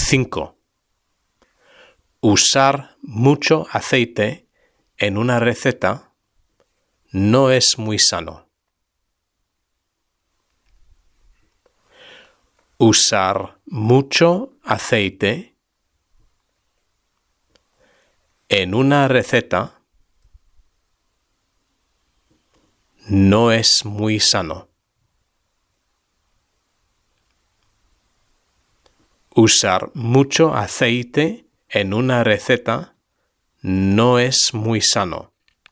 5. Usar mucho aceite en una receta no es muy sano. Usar mucho aceite en una receta no es muy sano. Usar mucho aceite en una receta no es muy sano.